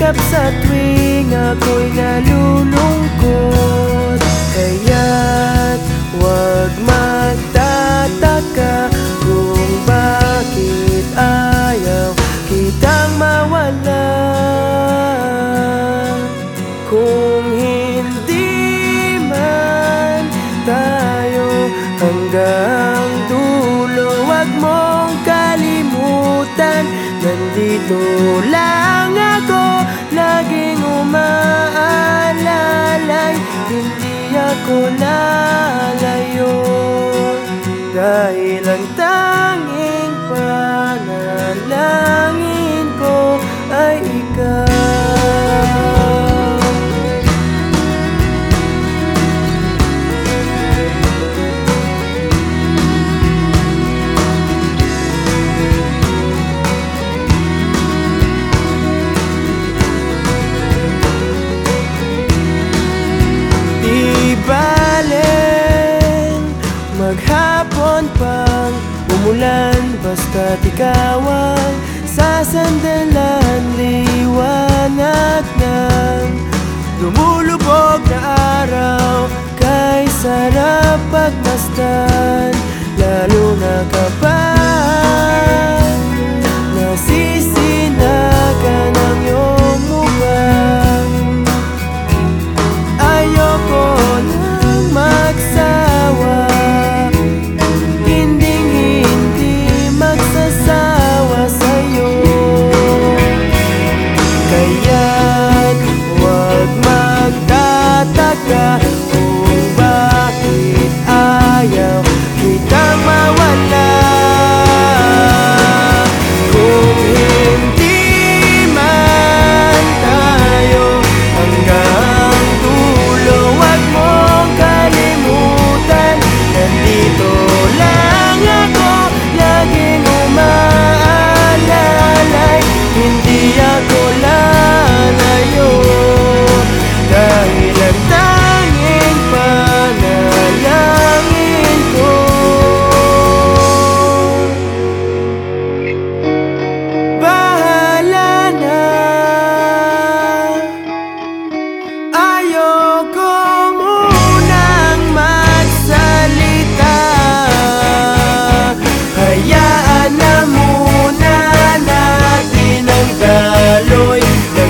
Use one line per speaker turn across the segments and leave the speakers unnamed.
yakap sa tuwing ako'y nalulungkot. Kaya't huwag magtataka kung bakit ayaw kitang mawala. Kung hindi man tayo hanggang dulo, huwag mong kalimutan, nandito lang ako, laging umaalalay. Hindi ako lalayo, dahil ang tanging panalangin ko ay ikaw. Maghapon pang umulan, basta't ikaw ang sasandalan. Liwanag ng lumulubog na araw, kay sarap pagmasdan, lalo na kapag nasisinagan ang iyong mukha. Ayoko nang magsawa, kung bakit ayaw kitang mawala. Kung hindi man tayo hanggang dulo, huwag mong kalimutan, nandito lang ako, laging umaalalay. Hindi ako lalayo, dahil ang tanging panalangin ko bahala na. Ayoko munang magsalita, hayaan na muna natin ang daloy ng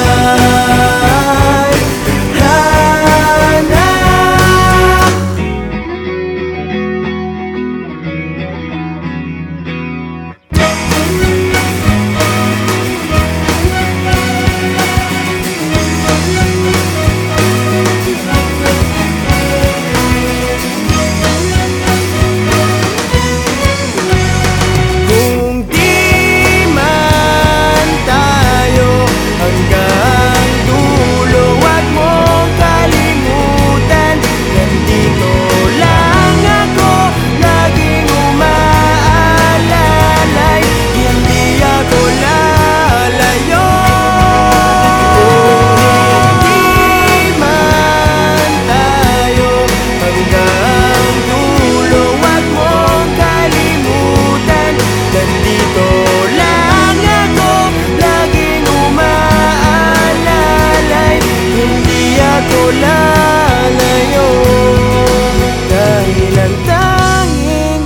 lalayo, dahil ang tanging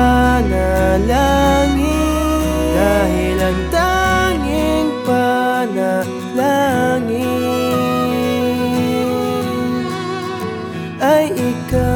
panalangin, dahil ang tanging panalangin ay ikaw.